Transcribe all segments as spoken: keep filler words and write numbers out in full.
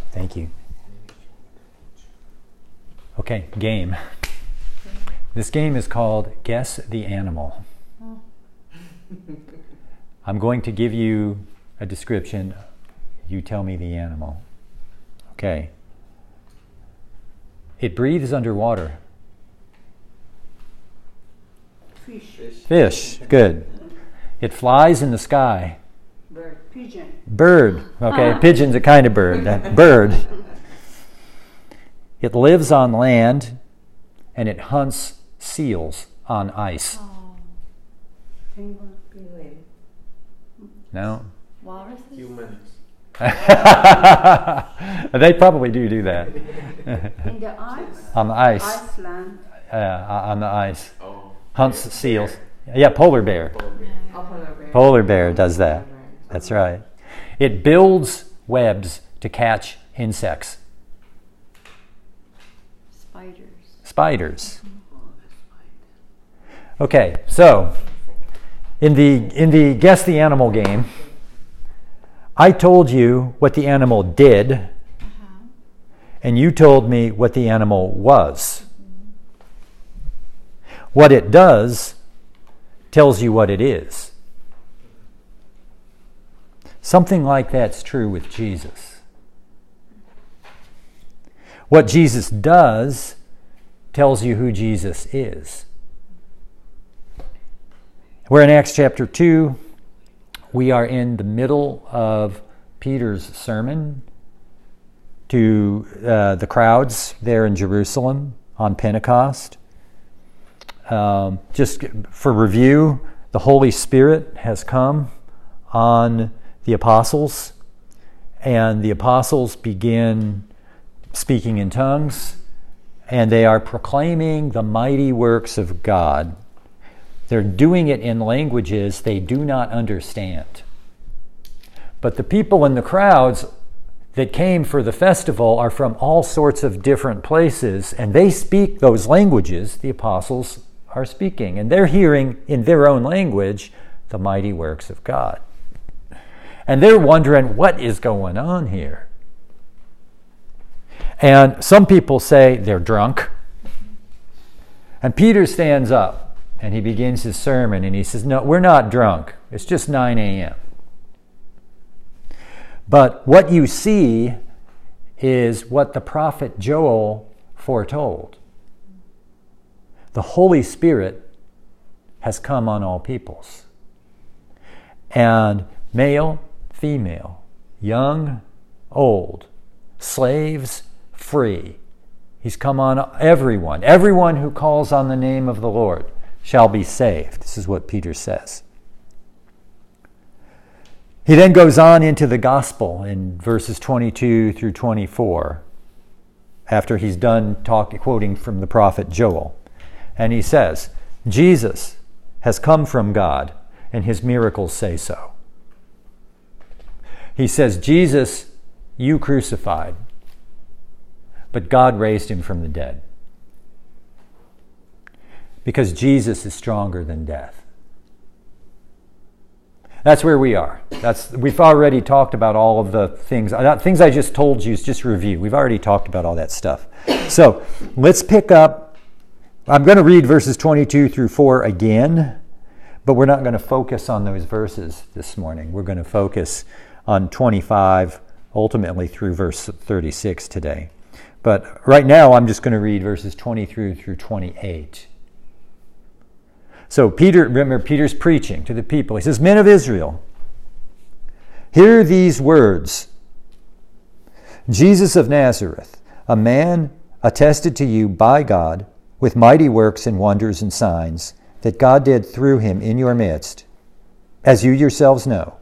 Thank you. Okay, game. This game is called Guess the Animal. I'm going to give you a description. You tell me the animal. Okay. It breathes underwater. Fish. Fish. Good. It flies in the sky. Bird. Pigeon. Bird. Okay, pigeon's a kind of bird. Uh, bird. It lives on land, and it hunts seals on ice. Oh. Penguin. Penguin. No? Walruses. Humans. They probably do do that. In the ice. On the ice. Iceland. Uh, on the ice. Oh. Hunts seals. Yeah, polar bear. Polar bear. Oh, polar bear. Polar bear does that. That's right. It builds webs to catch insects. Spiders. Spiders. Okay, so in the in the Guess the Animal game, I told you what the animal did, Uh-huh. and you told me what the animal was. What it does tells you what it is. Something like that's true with Jesus. What Jesus does tells you who Jesus is. We're in Acts chapter two. We are in the middle of Peter's sermon to uh, the crowds there in Jerusalem on Pentecost. Um, just for review, the Holy Spirit has come on the apostles, and the apostles begin speaking in tongues, and they are proclaiming the mighty works of God. They're doing it in languages they do not understand. But the people in the crowds that came for the festival are from all sorts of different places, and they speak those languages the apostles are speaking, and they're hearing in their own language the mighty works of God. And they're wondering, what is going on here? And some people say they're drunk. And Peter stands up and he begins his sermon and he says, no, we're not drunk. It's just nine a.m. But what you see is what the prophet Joel foretold. The Holy Spirit has come on all peoples. And male, female, young, old, slaves, free. He's come on everyone. Everyone who calls on the name of the Lord shall be saved. This is what Peter says. He then goes on into the gospel in verses twenty-two through twenty-four, after he's done talking, quoting from the prophet Joel. And he says, Jesus has come from God, and his miracles say so. He says, Jesus, you crucified, but God raised him from the dead. Because Jesus is stronger than death. That's where we are. That's we've already talked about all of the things. Things I just told you is just review. We've already talked about all that stuff. So let's pick up. I'm going to read verses twenty-two through four again, but we're not going to focus on those verses this morning. We're going to focus on twenty-five, ultimately through verse thirty-six today. But right now, I'm just going to read verses twenty-three through twenty-eight. So Peter, remember, Peter's preaching to the people. He says, Men of Israel, hear these words. Jesus of Nazareth, a man attested to you by God with mighty works and wonders and signs that God did through him in your midst, as you yourselves know.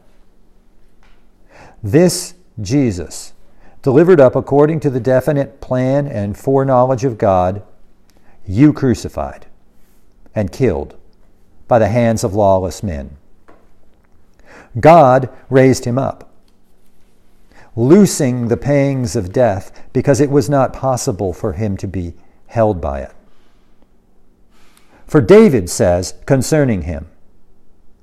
This Jesus, delivered up according to the definite plan and foreknowledge of God, you crucified and killed by the hands of lawless men. God raised him up, loosing the pangs of death, because it was not possible for him to be held by it. For David says concerning him,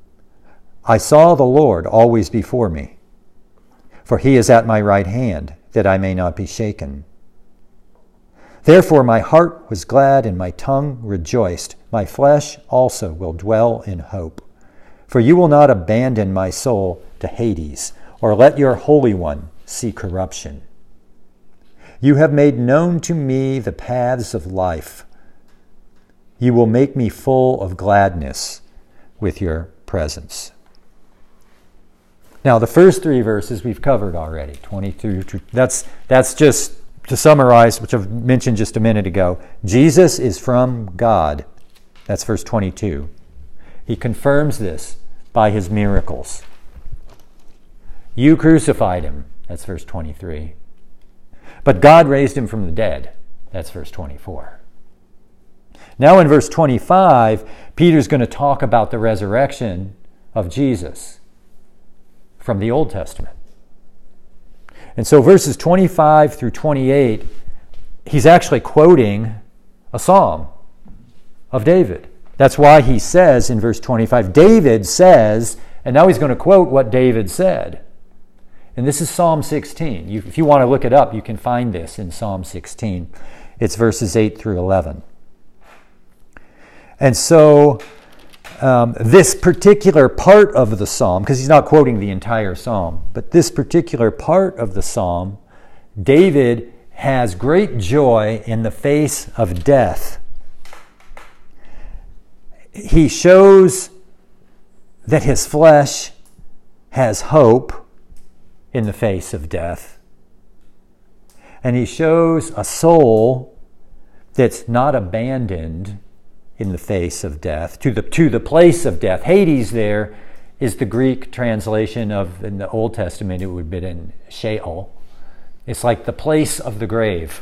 I saw the Lord always before me, for he is at my right hand. that I may not be shaken. Therefore my heart was glad and my tongue rejoiced. My flesh also will dwell in hope. For you will not abandon my soul to Hades, or let your Holy One see corruption. You have made known to me the paths of life. You will make me full of gladness with your presence. Now, the first three verses we've covered already. twenty-two. That's, that's just to summarize, which I've mentioned just a minute ago. Jesus is from God. That's verse twenty-two. He confirms this by his miracles. You crucified him. That's verse twenty-three. But God raised him from the dead. That's verse twenty-four. Now in verse twenty-five, Peter's going to talk about the resurrection of Jesus from the Old Testament. And so verses twenty-five through twenty-eight, he's actually quoting a psalm of David. That's why he says in verse twenty-five, David says, and now he's going to quote what David said. And this is Psalm sixteen. You, if you want to look it up, you can find this in Psalm sixteen. It's verses eight through eleven. And so um, this particular part of the psalm, because he's not quoting the entire psalm, but this particular part of the psalm, David has great joy in the face of death. He shows that his flesh has hope in the face of death. And he shows a soul that's not abandoned in the face of death, to the, to the place of death. Hades there is the Greek translation of, in the Old Testament, it would have been Sheol. It's like the place of the grave.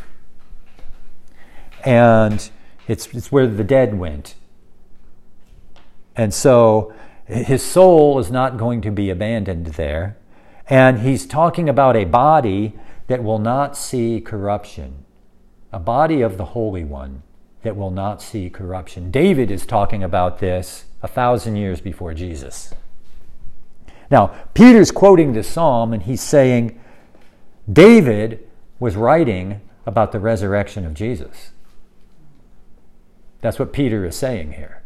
And it's, it's where the dead went. And so his soul is not going to be abandoned there. And he's talking about a body that will not see corruption. A body of the Holy One that will not see corruption. David is talking about this a thousand years before Jesus. Now, Peter's quoting this psalm and he's saying David was writing about the resurrection of Jesus. That's what Peter is saying here.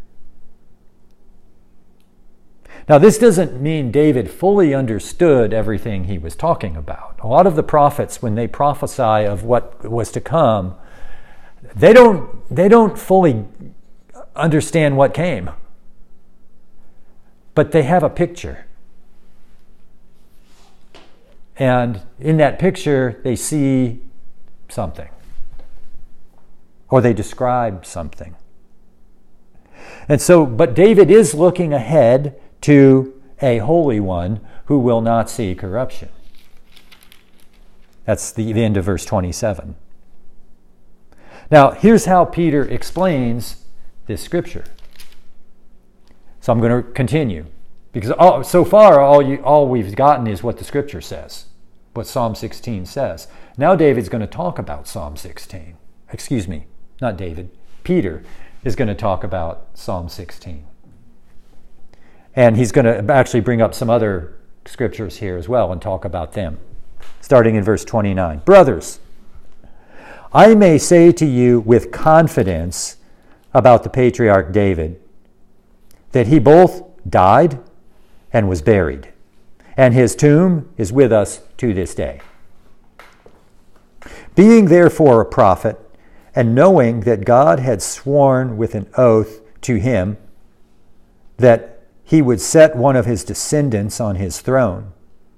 Now, this doesn't mean David fully understood everything he was talking about. A lot of the prophets, when they prophesy of what was to come, they don't, they don't fully understand what came. But they have a picture. And in that picture, they see something. Or they describe something. And so, but David is looking ahead to a Holy One who will not see corruption. That's the, the end of verse twenty-seven. Now, here's how Peter explains this scripture. So I'm going to continue. Because all, so far, all, you, all we've gotten is what the scripture says, what Psalm sixteen says. Now David's going to talk about Psalm sixteen. Excuse me, not David. Peter is going to talk about Psalm sixteen. And he's going to actually bring up some other scriptures here as well and talk about them. Starting in verse twenty-nine. Brothers, I may say to you with confidence about the patriarch David that he both died and was buried, and his tomb is with us to this day. Being therefore a prophet, and knowing that God had sworn with an oath to him that he would set one of his descendants on his throne,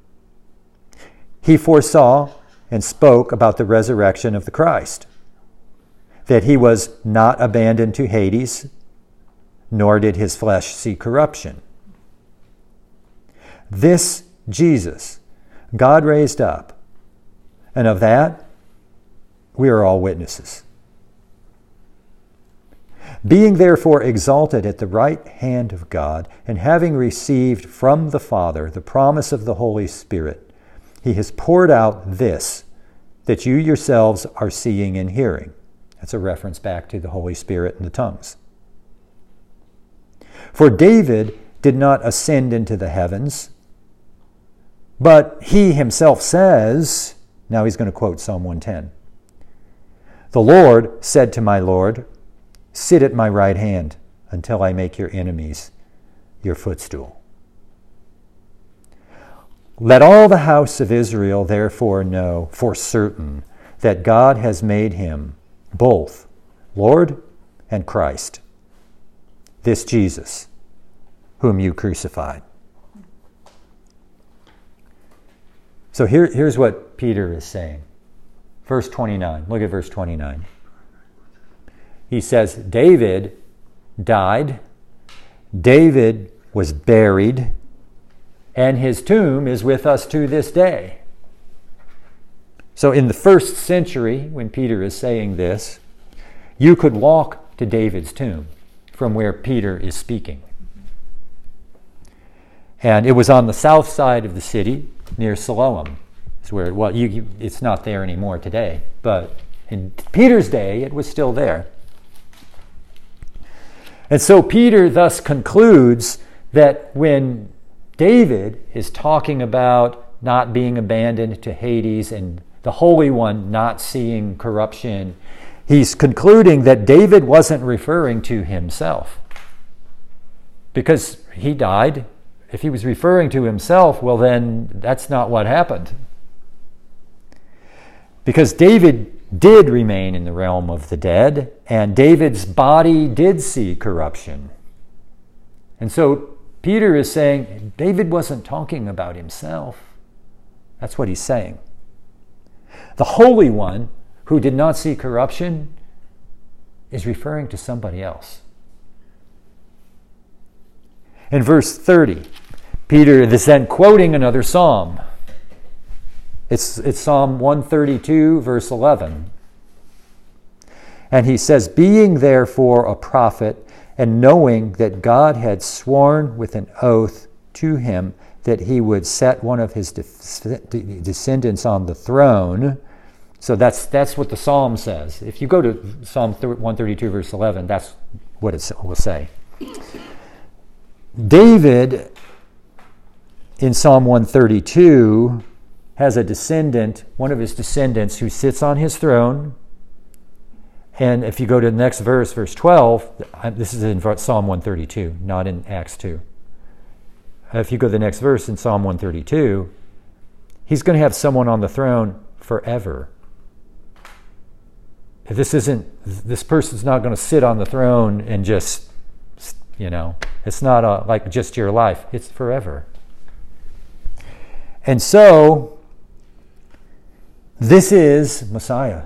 he foresaw and spoke about the resurrection of the Christ, that he was not abandoned to Hades, nor did his flesh see corruption. This Jesus God raised up, and of that we are all witnesses. Being therefore exalted at the right hand of God, and having received from the Father the promise of the Holy Spirit, he has poured out this that you yourselves are seeing and hearing. That's a reference back to the Holy Spirit and the tongues. For David did not ascend into the heavens, but he himself says, Now he's going to quote Psalm one ten. The Lord said to my Lord, sit at my right hand until I make your enemies your footstool. Let all the house of Israel therefore know for certain that God has made him both Lord and Christ, this Jesus, whom you crucified. So here, here's what Peter is saying. Verse twenty-nine. Look at verse twenty-nine. He says, David died, David was buried, and his tomb is with us to this day. So in the first century, when Peter is saying this, you could walk to David's tomb from where Peter is speaking. And it was on the south side of the city, near Siloam. It's where, well, you, you, it's not there anymore today, but in Peter's day, it was still there. And so Peter thus concludes that when David is talking about not being abandoned to Hades and the Holy One not seeing corruption, he's concluding that David wasn't referring to himself. Because he died. If he was referring to himself, well then that's not what happened. Because David did remain in the realm of the dead, and David's body did see corruption. And so Peter is saying David wasn't talking about himself. That's what he's saying. The Holy One, who did not see corruption, is referring to somebody else. In verse thirty, Peter is then quoting another psalm. It's, it's Psalm one thirty-two, verse eleven. And he says, being therefore a prophet, and knowing that God had sworn with an oath to him that he would set one of his de- descendants on the throne. So that's that's what the psalm says. If you go to Psalm one thirty-two, verse eleven, that's what it will say. David, in Psalm one thirty-two, has a descendant, one of his descendants, who sits on his throne. And if you go to the next verse, verse twelve, this is in Psalm one thirty-two, not in Acts two. If you go to the next verse in Psalm one thirty-two, he's going to have someone on the throne forever. This isn't, this person's not going to sit on the throne and just, you know, it's not a, like just your life. It's forever. And so, this is Messiah.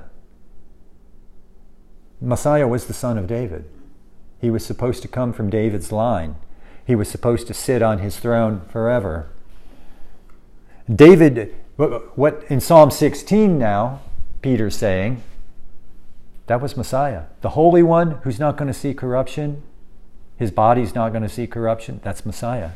Messiah was the son of David. He was supposed to come from David's line. He was supposed to sit on his throne forever. David, what in Psalm sixteen now, Peter's saying, that was Messiah. The Holy One who's not going to see corruption, his body's not going to see corruption, that's Messiah.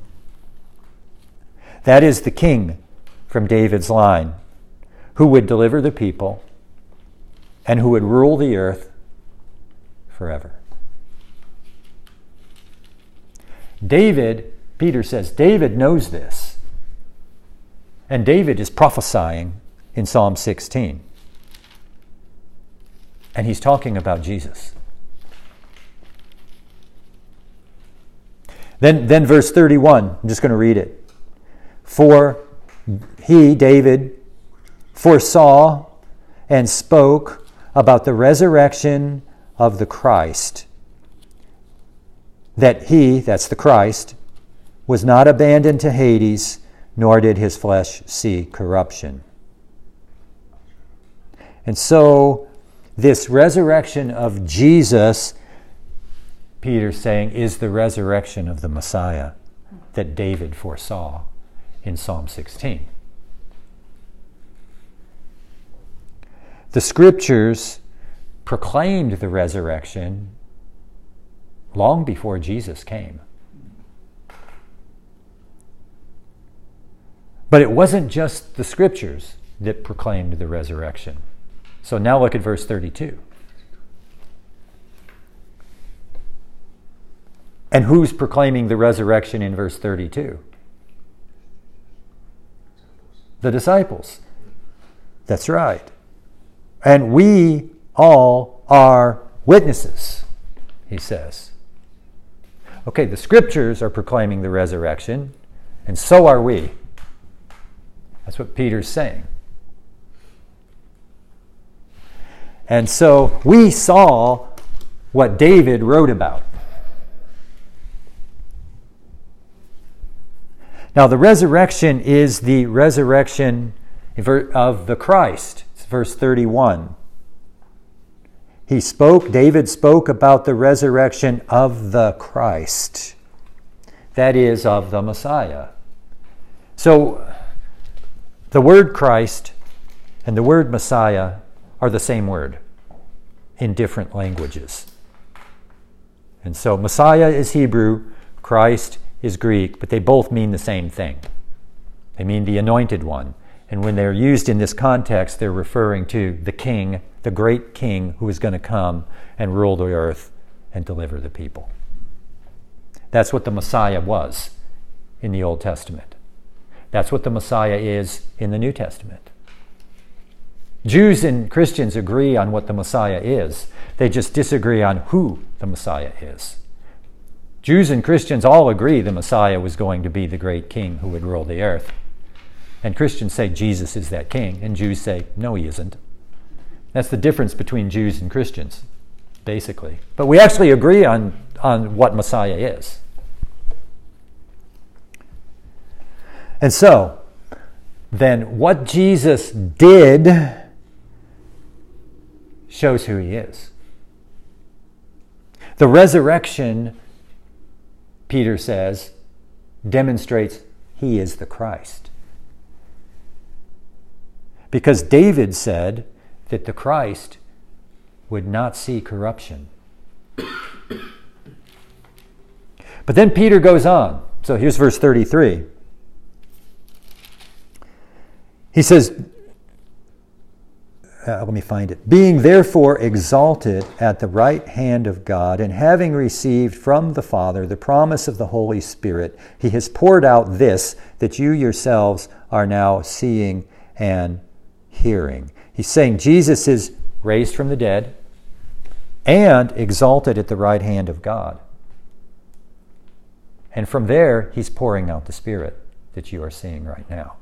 That is the king from David's line, who would deliver the people and who would rule the earth forever. David, Peter says, David knows this. And David is prophesying in Psalm sixteen. And he's talking about Jesus. Then, then verse thirty-one, I'm just going to read it. For he, David, foresaw and spoke about the resurrection of the Christ, that he, that's the Christ, was not abandoned to Hades, nor did his flesh see corruption. And so, this resurrection of Jesus, Peter's saying, is the resurrection of the Messiah that David foresaw in Psalm sixteen. The scriptures proclaimed the resurrection long before Jesus came. But it wasn't just the scriptures that proclaimed the resurrection. So now look at verse thirty-two. And who's proclaiming the resurrection in verse thirty-two? The disciples. That's right. And we all are witnesses, he says. Okay, the scriptures are proclaiming the resurrection, and so are we. That's what Peter's saying. And so we saw what David wrote about. Now, the resurrection is the resurrection of the Christ. It's verse thirty-one. He spoke, David spoke about the resurrection of the Christ. That is, of the Messiah. So, the word Christ and the word Messiah are the same word in different languages. And so, Messiah is Hebrew, Christ is Greek, but they both mean the same thing. They mean the anointed one. And when they're used in this context, they're referring to the king, the great king who is going to come and rule the earth and deliver the people. That's what the Messiah was in the Old Testament. That's what the Messiah is in the New Testament. Jews and Christians agree on what the Messiah is. They just disagree on who the Messiah is. Jews and Christians all agree the Messiah was going to be the great king who would rule the earth. And Christians say Jesus is that king, and Jews say, no, he isn't. That's the difference between Jews and Christians, basically. But we actually agree on, on what Messiah is. And so, then what Jesus did shows who he is. The resurrection, Peter says, demonstrates he is the Christ. Because David said that the Christ would not see corruption. But then Peter goes on. So here's verse thirty-three. He says, uh, let me find it. Being therefore exalted at the right hand of God, and having received from the Father the promise of the Holy Spirit, he has poured out this, that you yourselves are now seeing and hearing. He's saying Jesus is raised from the dead and exalted at the right hand of God. And from there, he's pouring out the Spirit that you are seeing right now.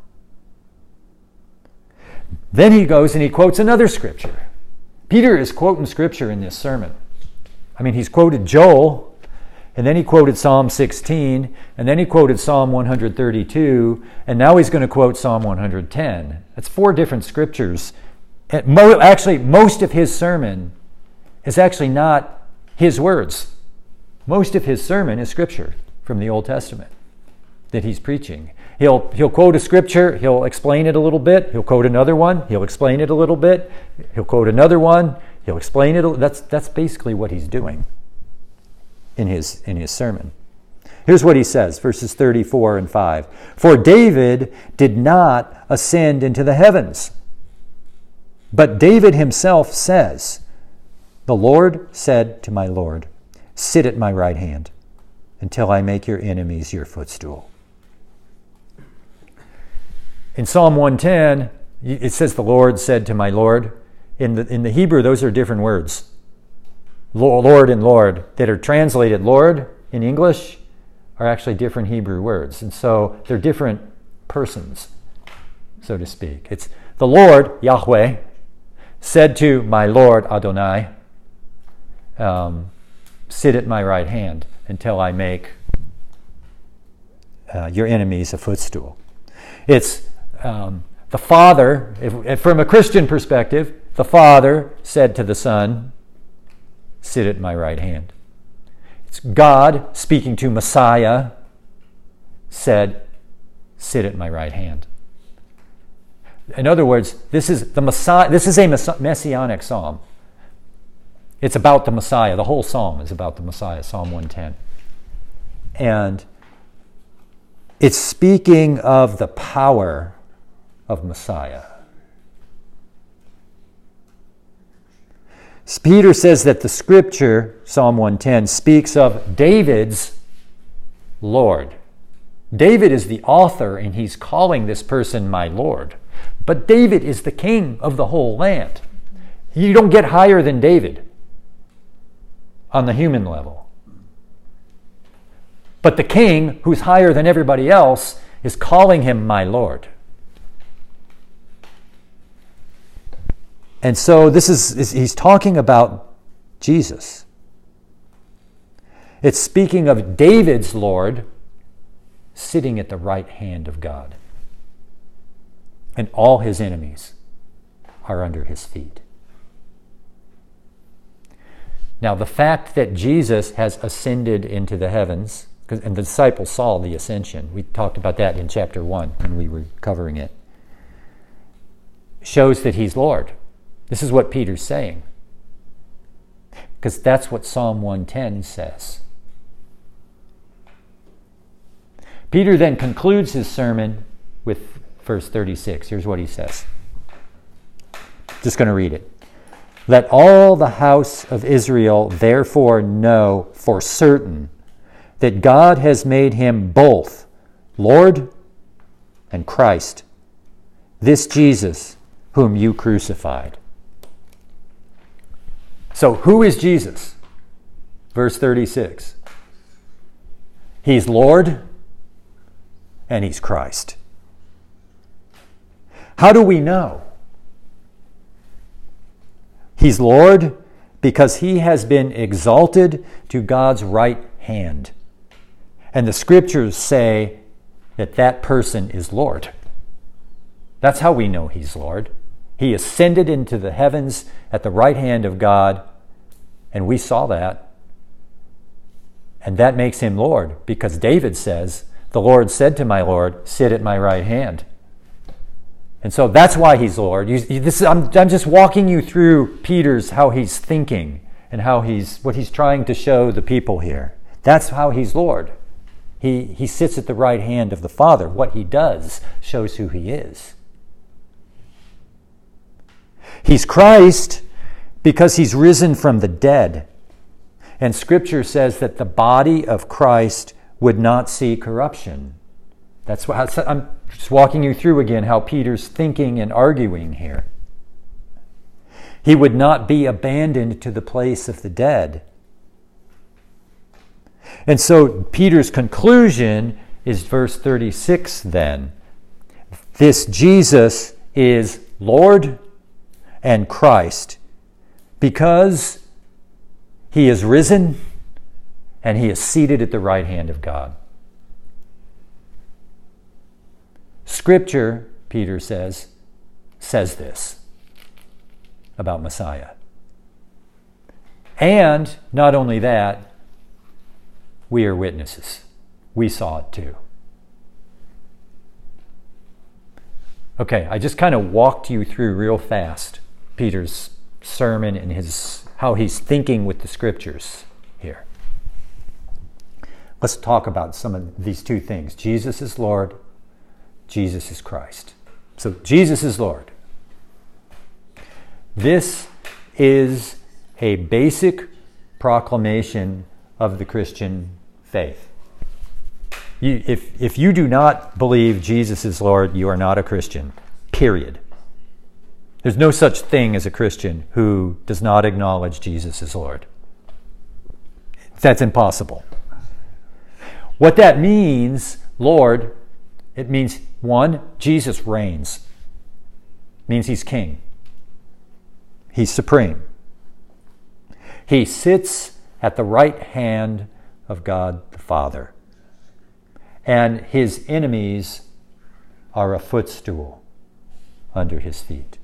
Then he goes and he quotes another scripture. Peter is quoting scripture in this sermon. I mean, he's quoted Joel, and then he quoted Psalm sixteen, and then he quoted Psalm one thirty-two, and now he's going to quote Psalm one ten. That's four different scriptures. And mo- actually, most of his sermon is actually not his words. Most of his sermon is scripture from the Old Testament that he's preaching. He'll, he'll quote a scripture, he'll explain it a little bit, he'll quote another one, he'll explain it a little bit, he'll quote another one, he'll explain it. A, that's, that's basically what he's doing in his, in his sermon. Here's what he says, verses thirty-four and five. For David did not ascend into the heavens, but David himself says, the Lord said to my Lord, sit at my right hand until I make your enemies your footstool. In Psalm one ten, it says the Lord said to my Lord. In the, in the Hebrew, those are different words. Lord and Lord, that are translated Lord in English, are actually different Hebrew words. And so they're different persons, so to speak. It's the Lord, Yahweh, said to my Lord, Adonai, um, sit at my right hand until I make uh, your enemies a footstool. It's um, the Father, if, if from a Christian perspective, the Father said to the Son, sit at my right hand. It's God speaking to Messiah, said, sit at my right hand. In other words, this is the Messiah. This is a messianic psalm. It's about the Messiah. The whole psalm is about the Messiah, Psalm one ten. And it's speaking of the power of Messiah. Peter says that the scripture, Psalm one ten, speaks of David's Lord. David is the author, and he's calling this person my Lord. But David is the king of the whole land. You don't get higher than David on the human level. But the king, who's higher than everybody else, is calling him my Lord. And so this is, is he's talking about Jesus. It's speaking of David's Lord sitting at the right hand of God. And all his enemies are under his feet. Now, the fact that Jesus has ascended into the heavens, and the disciples saw the ascension, we talked about that in chapter one when we were covering it, shows that he's Lord. This is what Peter's saying. Because that's what Psalm one ten says. Peter then concludes his sermon with verse thirty-six. Here's what he says. Just going to read it. Let all the house of Israel therefore know for certain that God has made him both Lord and Christ, this Jesus whom you crucified. So who is Jesus? Verse thirty-six. He's Lord and he's Christ. How do we know? He's Lord because he has been exalted to God's right hand. And the scriptures say that that person is Lord. That's how we know he's Lord. He ascended into the heavens at the right hand of God, and we saw that. And that makes him Lord because David says, the Lord said to my Lord, sit at my right hand. And so that's why he's Lord. You, you, this is, I'm, I'm just walking you through Peter's, how he's thinking and how he's, what he's trying to show the people here. That's how he's Lord. He, he sits at the right hand of the Father. What he does shows who he is. He's Christ because he's risen from the dead. And Scripture says that the body of Christ would not see corruption. That's what I'm just walking you through again how Peter's thinking and arguing here. He would not be abandoned to the place of the dead. And so Peter's conclusion is verse thirty-six then. This Jesus is Lord and Christ because he is risen and he is seated at the right hand of God. Scripture, Peter says, says this about Messiah. And not only that, we are witnesses. We saw it too. Okay, I just kind of walked you through real fast Peter's sermon and his how he's thinking with the scriptures here. Let's talk about some of these two things. Jesus is Lord. Jesus is Christ. So Jesus is Lord. This is a basic proclamation of the Christian faith. You, if, if you do not believe Jesus is Lord, you are not a Christian, period. There's no such thing as a Christian who does not acknowledge Jesus as Lord. That's impossible. What that means, Lord, it means, one, Jesus reigns. It means he's king. He's supreme. He sits at the right hand of God the Father. And his enemies are a footstool under his feet.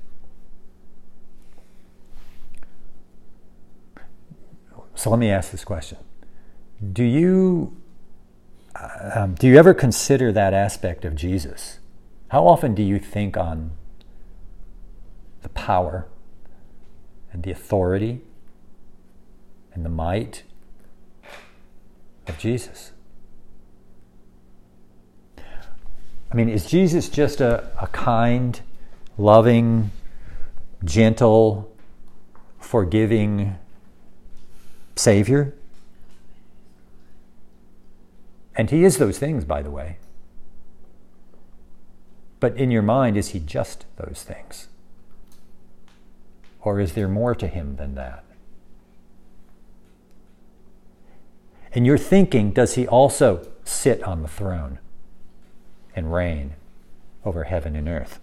So let me ask this question. Do you um, do you ever consider that aspect of Jesus? How often do you think on the power and the authority and the might of Jesus? I mean, is Jesus just a, a kind, loving, gentle, forgiving Savior? And he is those things, by the way. But in your mind, is he just those things? Or is there more to him than that? In your thinking, does he also sit on the throne and reign over heaven and earth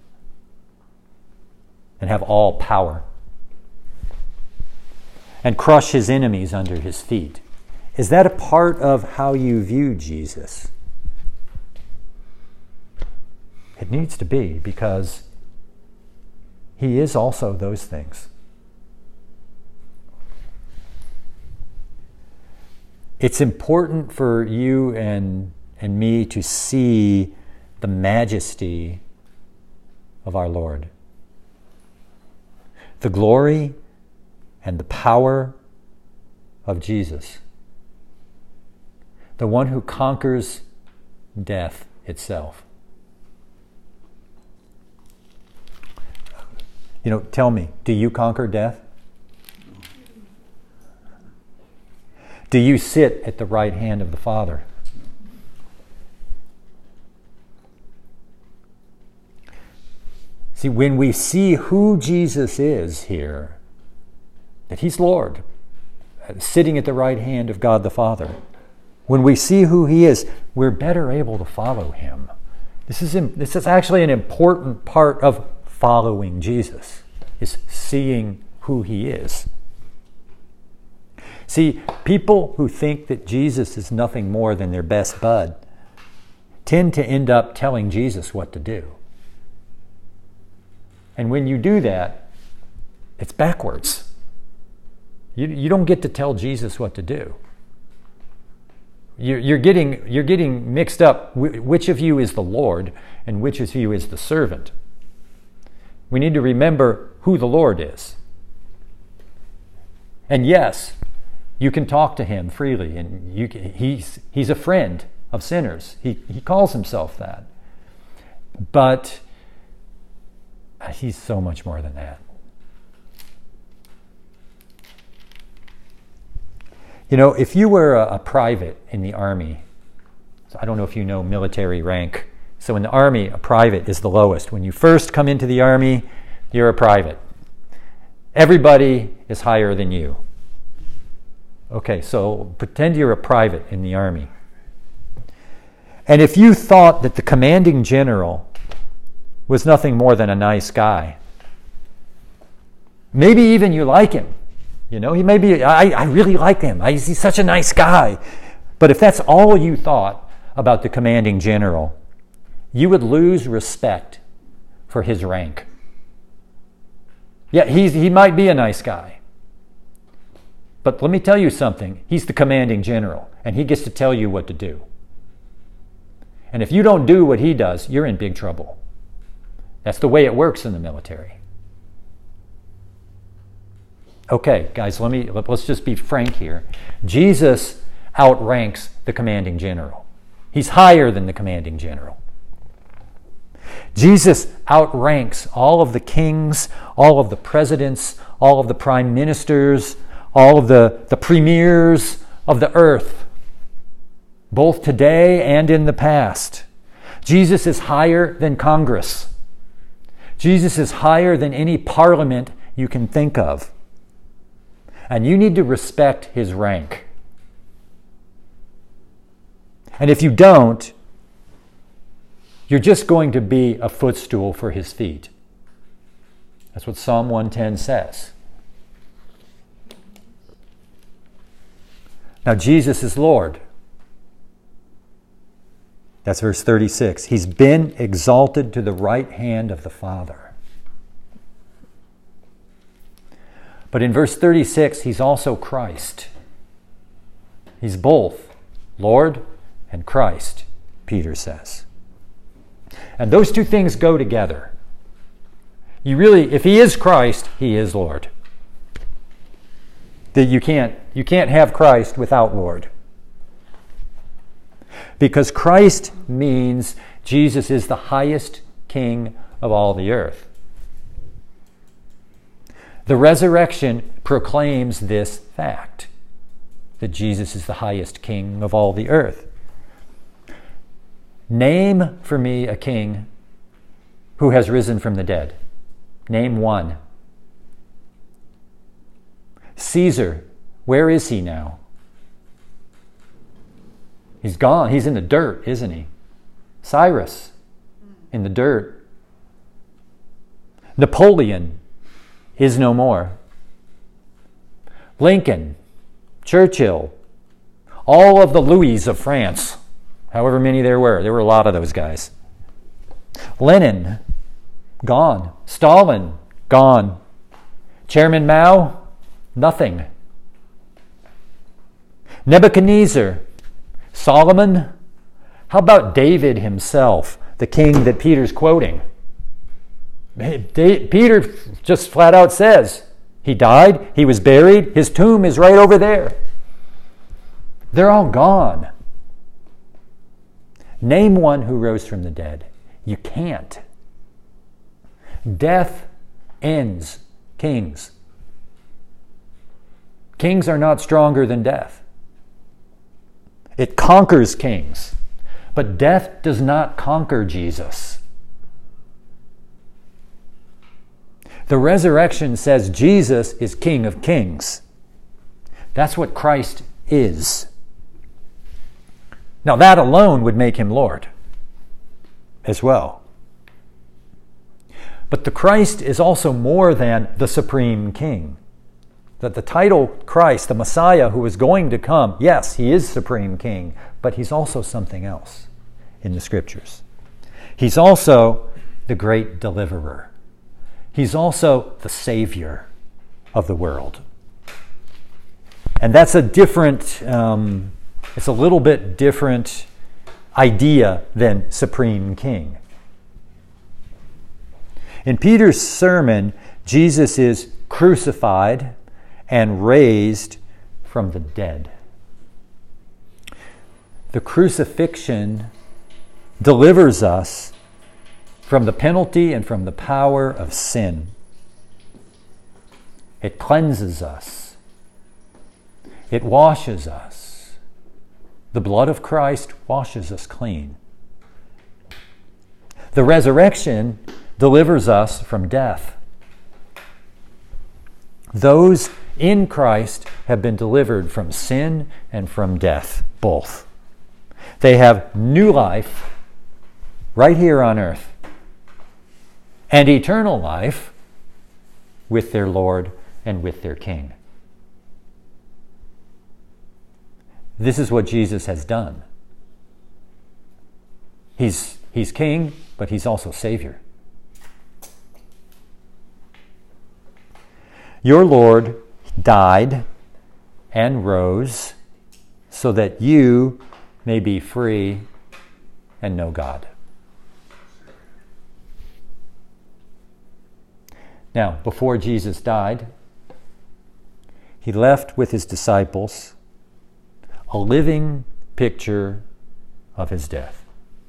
and have all power and crush his enemies under his feet? Is that a part of how you view Jesus? It needs to be, because he is also those things. It's important for you and, and me to see the majesty of our Lord, the glory and the power of Jesus, the one who conquers death itself. You know, tell me, do you conquer death? Do you sit at the right hand of the Father? See, when we see who Jesus is here, that he's Lord, sitting at the right hand of God the Father, when we see who he is, we're better able to follow him. This is, this is actually an important part of following Jesus, is seeing who he is. See, people who think that Jesus is nothing more than their best bud tend to end up telling Jesus what to do. And when you do that, it's backwards. You, you don't get to tell Jesus what to do. You're, you're, getting, you're getting mixed up which of you is the Lord and which of you is the servant. We need to remember who the Lord is. And yes, you can talk to him freely, and you can, he's, he's a friend of sinners. He, he calls himself that. But he's so much more than that. You know, if you were a, a private in the Army, so I don't know if you know military rank. So in the Army, a private is the lowest. When you first come into the Army, you're a private. Everybody is higher than you. Okay, so pretend you're a private in the Army. And if you thought that the commanding general was nothing more than a nice guy, maybe even you like him. You know, he may be, I, I really like him. I, he's such a nice guy. But if that's all you thought about the commanding general, you would lose respect for his rank. Yeah, he's, he might be a nice guy. But let me tell you something. He's the commanding general, and he gets to tell you what to do. And if you don't do what he does, you're in big trouble. That's the way it works in the military. Okay, guys, let me, let's just be frank here. Jesus outranks the commanding general. He's higher than the commanding general. Jesus outranks all of the kings, all of the presidents, all of the prime ministers, all of the, the premiers of the earth, both today and in the past. Jesus is higher than Congress. Jesus is higher than any parliament you can think of. And you need to respect his rank. And if you don't, you're just going to be a footstool for his feet. That's what Psalm one ten says. Now, Jesus is Lord. That's verse thirty-six. He's been exalted to the right hand of the Father. But in verse thirty-six, he's also Christ. He's both Lord and Christ, Peter says. And those two things go together. You really, if he is Christ, he is Lord. That you can't, you can't have Christ without Lord. Because Christ means Jesus is the highest king of all the earth. The resurrection proclaims this fact, that Jesus is the highest king of all the earth. Name for me a king who has risen from the dead? Name one. Caesar, where is he now? He's gone. He's in the dirt, isn't he? Cyrus, in the dirt. Napoleon is no more. Lincoln, Churchill, all of the Louis of France, however many there were. There were a lot of those guys. Lenin, gone. Stalin, gone. Chairman Mao, nothing. Nebuchadnezzar, Solomon, how about David himself, the king that Peter's quoting? Peter just flat out says, he died, he was buried, his tomb is right over there. They're all gone. Name one who rose from the dead. You can't. Death ends kings. Kings are not stronger than death. It conquers kings. But death does not conquer Jesus. The resurrection says Jesus is King of Kings. That's what Christ is. Now that alone would make him Lord as well. But the Christ is also more than the supreme King. That the title Christ, the Messiah who is going to come, yes, he is supreme King, but he's also something else in the Scriptures. He's also the great deliverer. He's also the Savior of the world. And that's a different, um, it's a little bit different idea than supreme King. In Peter's sermon, Jesus is crucified and raised from the dead. The crucifixion delivers us from the penalty and from the power of sin. It cleanses us. It washes us. The blood of Christ washes us clean. The resurrection delivers us from death. Those in Christ have been delivered from sin and from death, both. They have new life right here on earth and eternal life with their Lord and with their King. This is what Jesus has done. He's, he's King, but he's also Savior. Your Lord died and rose so that you may be free and know God. Now, before Jesus died, he left with his disciples a living picture of his death.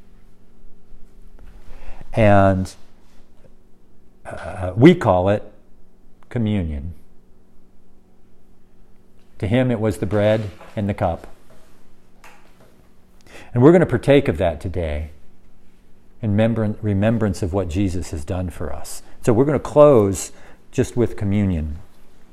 And uh, we call it communion. To him it was the bread and the cup. And we're going to partake of that today in remembrance of what Jesus has done for us. So we're going to close just with communion.